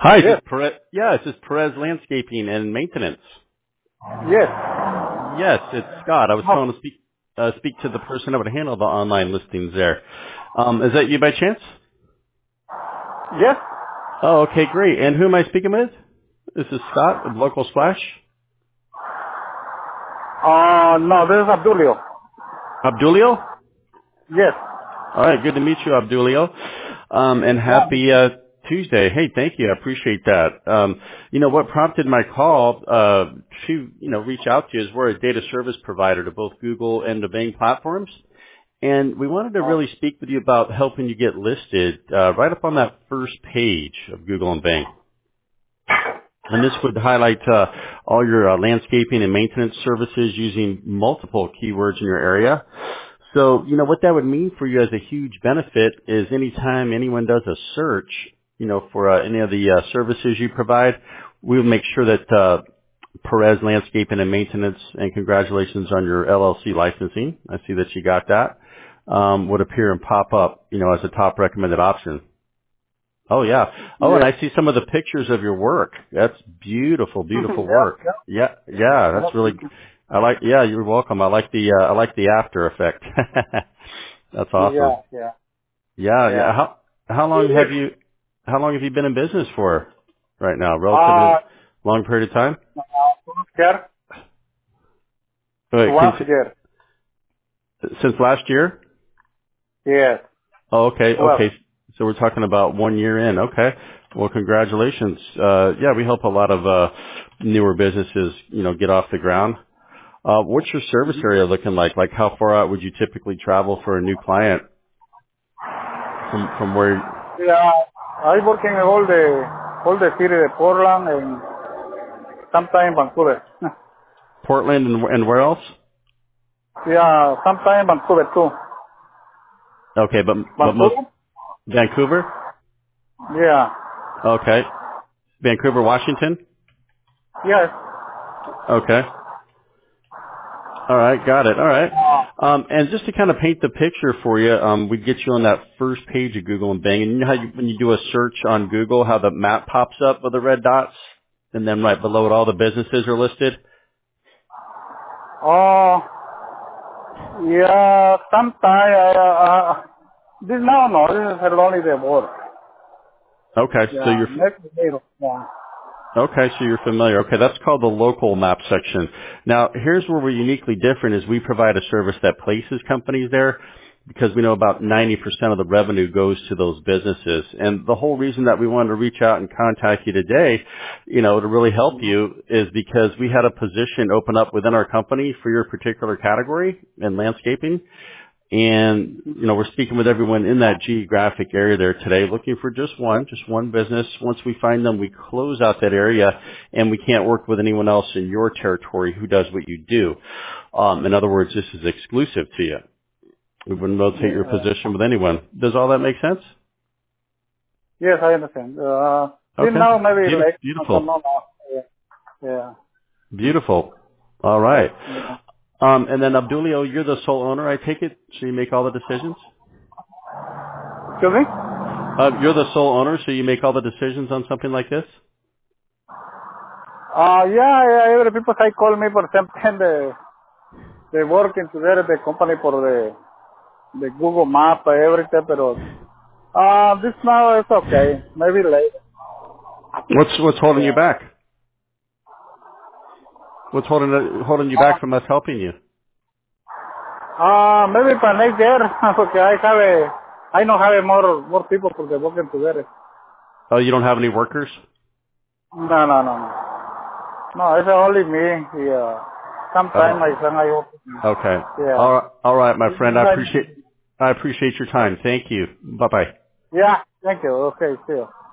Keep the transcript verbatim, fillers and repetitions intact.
Hi, this Yes. is Perez. Yeah, this is Perez Landscaping and Maintenance. Yes. Yes, it's Scott. I was Oh, calling to speak uh, speak to the person that would handle the online listings there. Um, is that you by chance? yes. Oh, okay, great. And who am I speaking with? This is Scott with Local Splash. Uh, no, this is Abdulio. Abdulio? Yes. All right, good to meet you, Abdulio. Um, and Yeah. happy uh, Tuesday. Hey, thank you. I appreciate that. Um, you know, what prompted my call uh, to, you know, reach out to you is we're a data service provider to both Google and the Bing platforms. And we wanted to Uh, really speak with you about helping you get listed uh, right up on that first page of Google and Bing. And this would highlight uh, all your uh, landscaping and maintenance services using multiple keywords in your area. So, you know, what that would mean for you as a huge benefit is anytime anyone does a search, you know, for uh, any of the uh, services you provide, we would make sure that uh, Perez Landscaping and Maintenance, and congratulations on your L L C licensing. I see that you got that. Um, would appear and pop up, you know, as a top recommended option. Oh yeah. Oh, and yes. I see some of the pictures of your work. That's beautiful, beautiful yeah. work. Yeah, yeah, Yeah. that's really. I like. Yeah, you're welcome. I like the. Uh, I like the after effect. That's awesome. Yeah. Yeah. Yeah, yeah. Yeah. How how long have you How long have you been in business for? Right now, Uh, relatively long period of time. here. Wait, Twelve can, years. since last year? Yes. Oh, okay, Twelve. okay. So we're talking about one year in. Okay. Well, congratulations. Uh, yeah, we help a lot of uh, newer businesses, you know, get off the ground. Uh, what's your service area looking like? Like, how far out would you typically travel for a new client from from where? Yeah. I work in all the all the city of Portland and sometime Vancouver. Portland and, and where else? yeah. Sometime Vancouver too. Okay, but but most Vancouver. Vancouver. Yeah. Okay, Vancouver, Washington. Yes. Okay. All right, got it. All right. Um, and just to kind of paint the picture for you, um, we get you on that first page of Google and Bing. And you know how you, when you do a search on Google, how the map pops up with the red dots, and then right below it, all the businesses are listed. Oh. Yeah. Sometime. Uh, uh, this now no. This is only the work. Okay, so Yeah, you're next zero. Yeah. okay, so you're familiar. Okay, that's called the local map section. Now, here's where we're uniquely different: is we provide a service that places companies there, because we know about ninety percent of the revenue goes to those businesses. And the whole reason that we wanted to reach out and contact you today, you know, to really help you is because we had a position open up within our company for your particular category in landscaping. And, you know, we're speaking with everyone in that geographic area there today, looking for just one, just one business. Once we find them, we close out that area, and we can't work with anyone else in your territory who does what you do. Um, in other words, this is exclusive to you. We wouldn't rotate your Yeah. position with anyone. Does all that make sense? Yes, I understand. Uh, till Okay. now maybe Beautiful. like I don't Beautiful. know now. Yeah. Yeah. Beautiful. All right. Yeah. Um, and then Abdulio, you're the sole owner, I take it, so you make all the decisions? Excuse me? Uh, you're the sole owner, so you make all the decisions on something like this? Uh, yeah, yeah, every people I call me for something they they working together the company for the the Google Map everything, but uh, this now is okay. Maybe later. What's what's holding you Yeah. back? What's holding holding you Uh, back from us helping you? uh, maybe for next year. okay, I have a I know have a more more people for the working together. Oh, you don't have any workers? No, no, no, no. No, it's only me. Yeah. Sometime Oh, my son I hope. okay. Yeah. All right, all right, my friend. I appreciate I appreciate your time. Thank you. Bye bye. Yeah. Thank you. Okay. See you.